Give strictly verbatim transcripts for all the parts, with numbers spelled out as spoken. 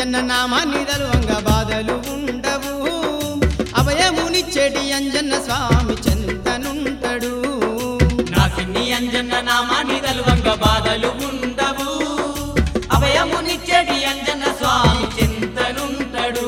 అంజన్న నామాన్ని తలువంగ బాధలు ఉండవు అభయమునిచ్చేటి అంజన్న స్వామి చెంతనుంటడు నా సిన్ని అంజన్న నామాన్ని తలువంగ బాధలు ఉండవు అభయమునిచ్చేటి అంజన్న స్వామి చెంతనుంటడు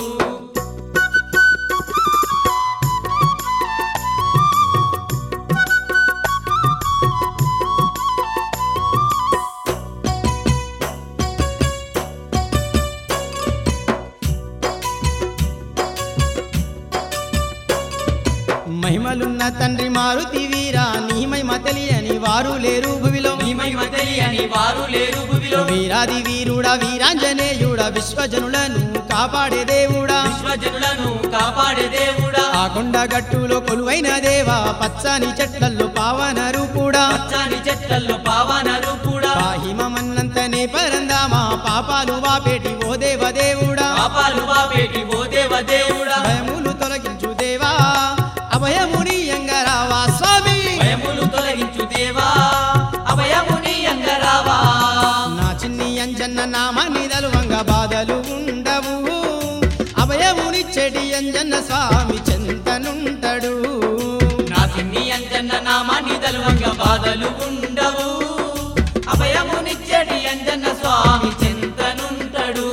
మహిమలున్న తండ్రి మారుతి వీరా నీ మహిమ తెలియని వారు లేరు భువిలో నీ మహిమ తెలియని వారు లేరు భువిలో వీరాది వీరుడా వీరాంజనేయుడా విశ్వజనులను కాపాడే దేవుడా విశ్వజనులను కాపాడే దేవుడా ఆ కొండ గట్టులో కొలువైన దేవా పచ్చని చెట్లల్లో పావన రూపుడా పచ్చని చెట్లల్లో పావన రూపుడా పాహిమమన్నంతనే పరందామా పాపాలు వాపేటి ఓ దేవ దేవుడా పాపాలు వాపేటి ఓ దేవ దేవుడా భయములు తొలగించు దేవా అభయమునియంగా రావా స్వామి భయములు తొలగించు దేవా అభయమునియంగా రావా నా చిన్ని అంజన్న నామాన్ని తలువంగ బాధలు ఉండవు అభయమునిచ్చేటి అంజన్న స్వామి చెంతనుంటడు నా సిన్ని అంజన్న నామాన్ని తలువంగ బాధలు ఉండవు అభయమునిచ్చేటి అంజన్న స్వామి చెంతనుంటడు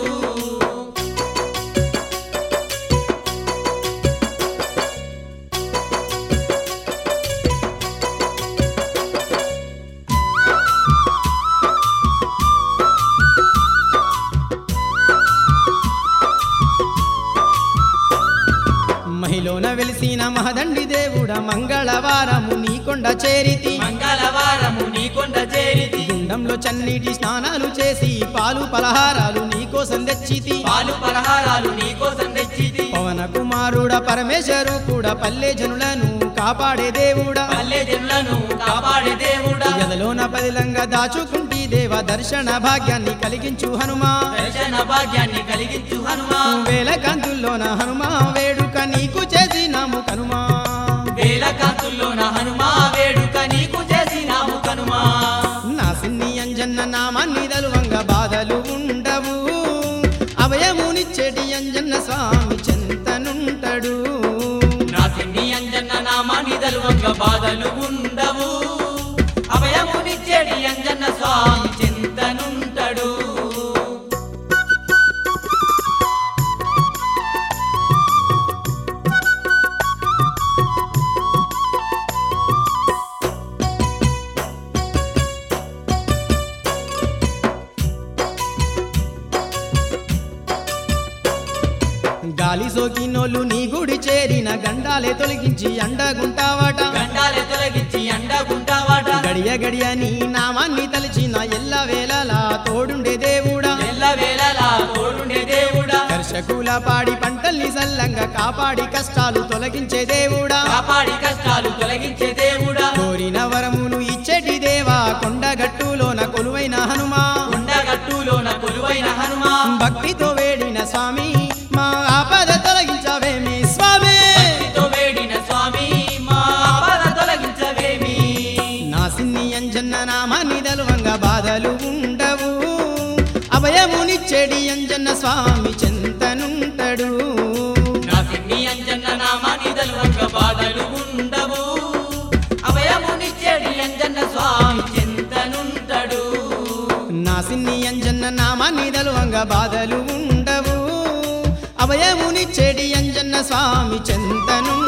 మహిలోన వెలిసిన మహదండి దేవుడా మంగళవారము నీ కొండ చేరితి మంగళవారము నీ కొండ చేరితి గుండంలో చన్నీటి స్నానాలు చేసి పాలు పలహారాలు నీకోసం తెచ్చితి పాలు పలహారాలు నీ కోసం తెచ్చితి పవన కుమారుడ పరమేశ్వరు కూడా పల్లె జనులను కాపాడే దేవుడా పల్లె జనులను కాపాడే దేవుడా గదలోన పదిలంగా దాచుకుంటి దేవ దర్శన భాగ్యాన్ని కలిగించు హనుమా దర్శన భాగ్యాన్ని కలిగించు హనుమా వేల కాంతుల్లోన హనుమా వేడుక నీకు చేసినాము కనుమా వేల కాంతుల్లోన హనుమా వేడుక నీకు చేసినాము కనుమా నా సిన్ని అంజన్న నామాన్ని తలువంగ బాధలు ఉండవు అభయమునిచ్చేటి అంజన్న స్వామి చెంతనుంటడు నా సిన్ని అంజన్న నామాన్ని తలువంగ బాధలు ఉండవు అభయమునిచ్చేటి అంజన్న స్వామి చింతనుంటడు గాలి సోకినోళ్ళు నీ గుడి చేరిన గండాలే తొలగించి అండగుంటావాట గండాలే తొలగించి అండగుంటావాట గడియ గడియ నీ నామాన్ని తలిచిన ఎల్ల వేళలా తోడుండే దేవుడా ఎల్ల వేళలా తోడుండే దేవుడా దర్శకుల పాడి పంటల్ని సల్లంగా కాపాడి కష్టాలు తొలగించే దేవుడా కాపాడి కష్టాలు తొలగించే దేవుడా కోరిన వరములు ఇచ్చేటి దేవా కొండగట్టులోన కొలువైన హనుమా కొండగట్టులోన కొలువైన హనుమా భక్తితో వేడిన స్వామి మా ఆపద తొలగించవేమి స్వామి భక్తితో వేడిన స్వామి మా ఆపద తొలగించవేమి నా సిన్ని అంజన్న నామాన్ని తలువంగ బాధలు ఉండవు అభయమునిచ్చేడి అంజన్న స్వామి చెంతనుంటడు నా సిన్ని అంజన్న నామాన్ని తలువంగ బాధలు ఉండవు అభయమునిచ్చేడి అంజన్న స్వామి చింతనుంటడు నా సిన్ని అంజన్న నామాన్ని తలువంగ బాధలు ఉండవు అభయమునిచ్చేడి అంజన్న స్వామి చెంతను